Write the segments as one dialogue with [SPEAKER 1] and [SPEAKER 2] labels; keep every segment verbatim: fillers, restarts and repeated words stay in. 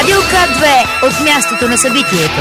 [SPEAKER 1] Радио К две от мястото на събитието.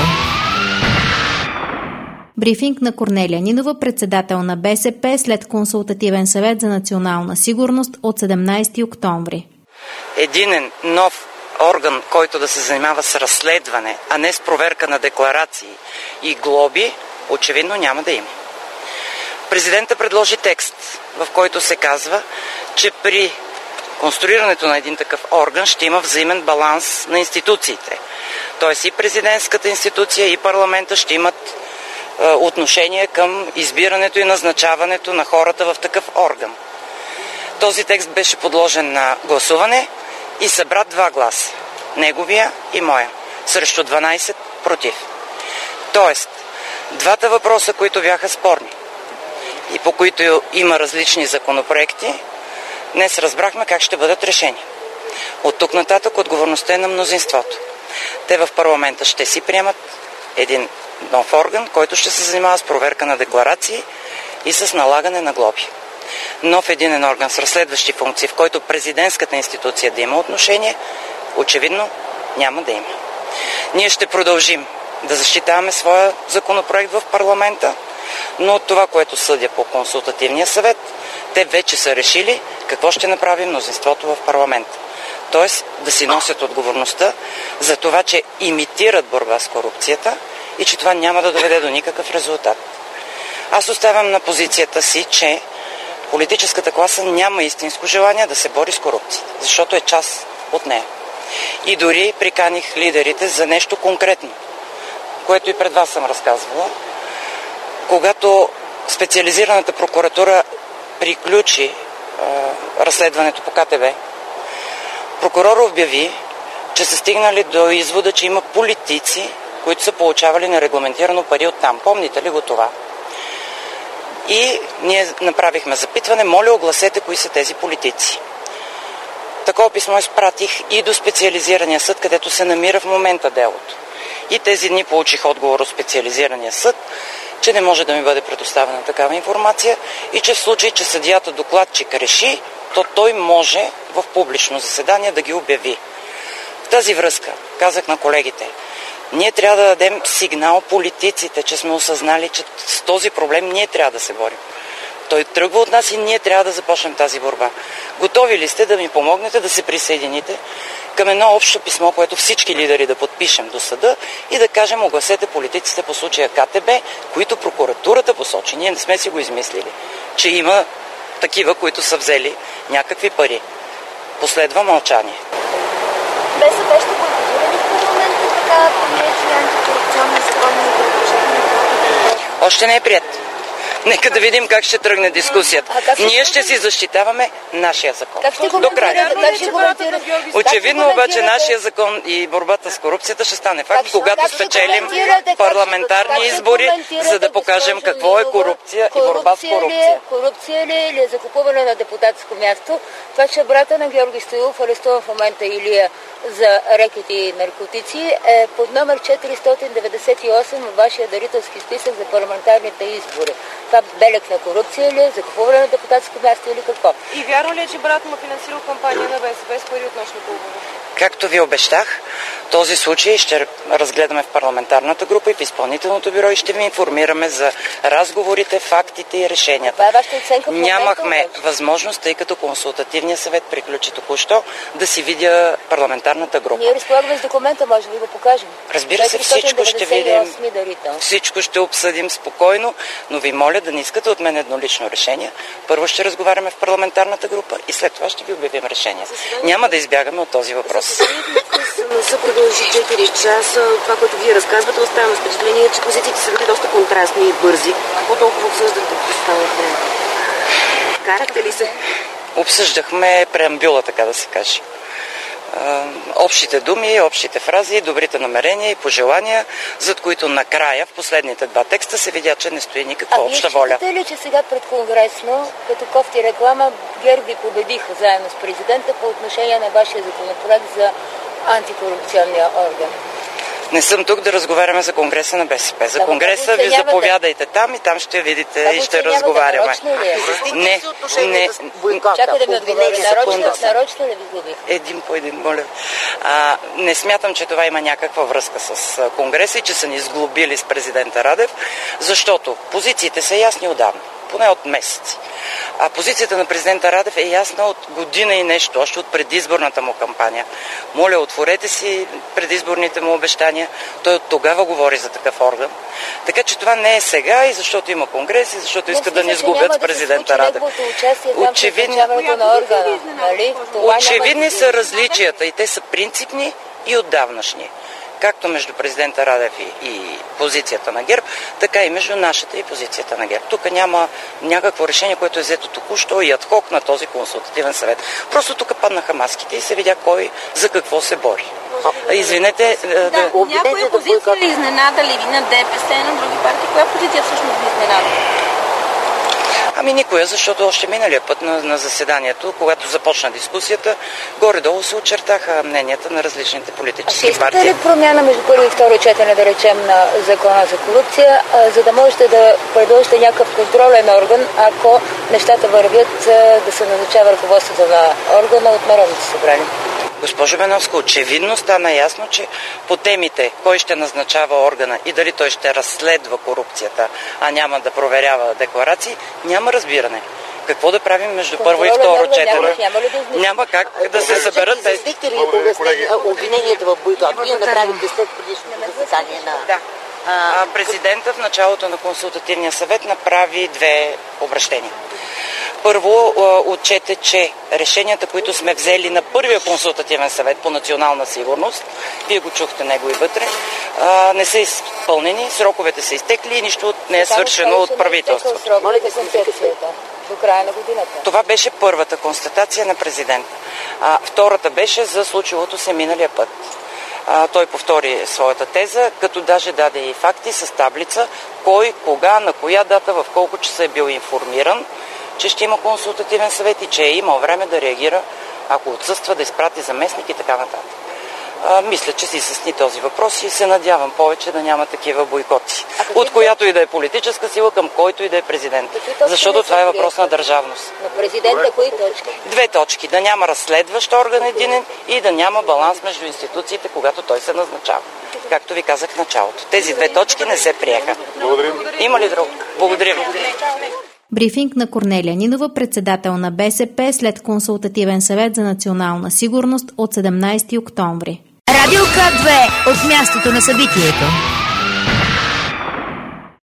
[SPEAKER 2] Брифинг на Корнелия Нинова, председател на БСП, след консултативен съвет за национална сигурност от седемнайсети октомври.
[SPEAKER 3] Единен нов орган, който да се занимава с разследване, а не с проверка на декларации и глоби, очевидно няма да има. Президентът предложи текст, в който се казва, че при конструирането на един такъв орган ще има взаимен баланс на институциите. Тоест и президентската институция, и парламента ще имат е, отношение към избирането и назначаването на хората в такъв орган. Този текст беше подложен на гласуване и събра два гласа. Неговия и моя. Срещу дванайсет против. Тоест, двата въпроса, които бяха спорни и по които има различни законопроекти, днес разбрахме как ще бъдат решени. От тук нататък отговорността е на мнозинството. Те в парламента ще си приемат един нов орган, който ще се занимава с проверка на декларации и с налагане на глоби. Нов единен орган с разследващи функции, в който президентската институция да има отношение, очевидно няма да има. Ние ще продължим да защитаваме своя законопроект в парламента, но от това, което съдя по консултативния съвет, те вече са решили какво ще направи мнозинството в парламента. Тоест да си носят отговорността за това, че имитират борба с корупцията и че това няма да доведе до никакъв резултат. Аз оставям на позицията си, че политическата класа няма истинско желание да се бори с корупцията, защото е част от нея. И дори приканих лидерите за нещо конкретно, което и пред вас съм разказвала. Когато специализираната прокуратура приключи е, разследването по Ка Те Бе, прокурор обяви, че са стигнали до извода, че има политици, които са получавали нерегламентирано пари оттам. Помните ли го това? И ние направихме запитване, моля огласете кои са тези политици. Такова писмо изпратих и до специализирания съд, където се намира в момента делото. И тези дни получих отговор от специализирания съд, че не може да ми бъде предоставена такава информация и че в случай, че съдията докладчик реши, то той може в публично заседание да ги обяви. В тази връзка казах на колегите, ние трябва да дадем сигнал политиците, че сме осъзнали, че с този проблем ние трябва да се борим. Той тръгва от нас и ние трябва да започнем тази борба. Готови ли сте да ми помогнете да се присъедините към едно общо писмо, което всички лидери да подпишем до съда и да кажем, огласете политиците по случая Ка Те Бе, които прокуратурата посочи. Ние не сме си го измислили, че има такива, които са взели някакви пари. Последва мълчание.
[SPEAKER 4] БСП ще политизирани в парламента така приятели антикорупционни законни предложения?
[SPEAKER 3] Още не е прият. Нека да видим как ще тръгне дискусията. Ние ще си защитаваме нашия закон.
[SPEAKER 4] Как ще
[SPEAKER 3] до края.
[SPEAKER 4] Как ще
[SPEAKER 3] Очевидно обаче нашия закон и борбата с корупцията ще стане факт, когато спечелим парламентарни избори, за да покажем какво е корупция и борба с корупция.
[SPEAKER 4] Корупция ли или закупуване на депутатско място? Това, че брата на Георги Стоилов, арестуван в момента Илия за рекети и наркотици, е под номер четиристотин деветдесет и осем във вашия дарителски списък за парламентарните избори. Това белег на корупция ли, закупуване на депутатско място или какво?
[SPEAKER 5] И вярно ли е, че брат му финансирал кампания на БСП с пари от нощни клубове?
[SPEAKER 3] Както ви обещах, този случай ще разгледаме в парламентарната група и в изпълнителното бюро и ще ви информираме за разговорите, фактите и решенията.
[SPEAKER 4] Това е вашата оценка в момента?
[SPEAKER 3] Нямахме възможност, тъй като консултативният съвет приключи току-що, да си видя парламентарната група.
[SPEAKER 4] Ние разполагаме с документа, може да ви го покажем.
[SPEAKER 3] Разбира се, всичко ще видим, всичко ще обсъдим спокойно, но ви моля да не искате от мен еднолично решение. Първо ще разговаряме в парламентарната група и след това ще ви обявим решение. Няма да избягаме от този въпрос.
[SPEAKER 6] Не са продължи четири часа. Това, което вие разказвате, оставам с впечатление, че позициите са били доста контрастни и бързи. Какво толкова обсъждате по става време? Карахте ли се?
[SPEAKER 3] Обсъждахме преамбюла, така да се каже. Общите думи, общите фрази, добрите намерения и пожелания, зад които накрая в последните два текста се видя, че не стои никаква
[SPEAKER 4] а
[SPEAKER 3] обща воля.
[SPEAKER 4] А вие считате ли, че сега пред Конгресно, като кофти реклама, ГЕРБ ви победиха заедно с президента по отношение на вашия законопроект за антикорупционния орган?
[SPEAKER 3] Не съм тук да разговаряме за Конгреса на БСП. За
[SPEAKER 4] да,
[SPEAKER 3] Конгреса ви заповядайте там и там ще видите да, и ще разговаряме. Не, не,
[SPEAKER 4] чакай да ми отговори. Нарочно, нарочно ли ви губих?
[SPEAKER 3] Един по един, моля. А, не смятам, че това има някаква връзка с Конгреса и че са ни сглобили с президента Радев, защото позициите са ясни отдавна, поне от месеци. А позицията на президента Радев е ясна от година и нещо, още от предизборната му кампания. Моля, отворете си предизборните му обещания. Той от тогава говори за такъв орган. Така че това не е сега и защото има конгрес и защото иска да ни сглобят с президента Радев. Очевидни,
[SPEAKER 4] нали?
[SPEAKER 3] очевидни са различията и те са принципни и отдавнашни. Както между президента Радев и, и позицията на ГЕРБ, така и между нашата и позицията на ГЕРБ. Тук няма някакво решение, което е взето току-що и адхок на този консултативен съвет. Просто тук паднаха маските и се видя кой за какво се бори. А, извинете...
[SPEAKER 5] Да, да, някоя позиция ли изненада ли ви на ДПС и на други партии? Коя позиция всъщност ви изненада?
[SPEAKER 3] Ами никоя, защото още миналия път на, на заседанието, когато започна дискусията, горе-долу се очертаха мненията на различните политически
[SPEAKER 4] а
[SPEAKER 3] партии.
[SPEAKER 4] А ли промяна между първо и второ четене, да речем, на закона за корупция, а, за да можете да предложите някакъв контролен орган, ако нещата вървят а, да се назначава ръководството на органа от Народното събрание?
[SPEAKER 3] Госпожо Беновска, очевидно стана ясно, че по темите кой ще назначава органа и дали той ще разследва корупцията, а няма да проверява декларации, няма разбиране. Какво да правим между първо и второ четене?
[SPEAKER 4] Няма, няма, да
[SPEAKER 3] няма как да се съберат тези...
[SPEAKER 6] Засдихте ли обвиненията в бойкот? Вие направите след предишното заседание на...
[SPEAKER 3] Да. А, президента в началото на консултативния съвет направи две обращения. Първо, отчете, че решенията, които сме взели на първия консултативен съвет по национална сигурност, вие го чухте него и вътре, не са изпълнени, сроковете са изтекли и нищо не е свършено от правителството.
[SPEAKER 4] До края на годината.
[SPEAKER 3] Това беше първата констатация на президента. А, втората беше за случилото се миналия път. А, той повтори своята теза, като даже даде и факти с таблица, кой, кога, на коя дата, в колко часа е бил информиран, че ще има консултативен съвет и че е имал време да реагира, ако отсъства, да изпрати заместник и така нататък. А, мисля, че си изясни този въпрос и се надявам повече да няма такива бойкоти. От която и да е политическа сила, към който и да е президент. Защото това е въпрос на държавност.
[SPEAKER 4] На президента кои точки?
[SPEAKER 3] Две точки. Да няма разследващ орган единен и да няма баланс между институциите, когато той се назначава. Както ви казах в началото. Тези две точки не се приеха.
[SPEAKER 7] Благодарим.
[SPEAKER 3] Има ли друго? Благодаря ви.
[SPEAKER 2] Брифинг на Корнелия Нинова, председател на БСП, след консултативен съвет за национална сигурност от седемнадесети октомври.
[SPEAKER 1] Радио К две от мястото на събитието.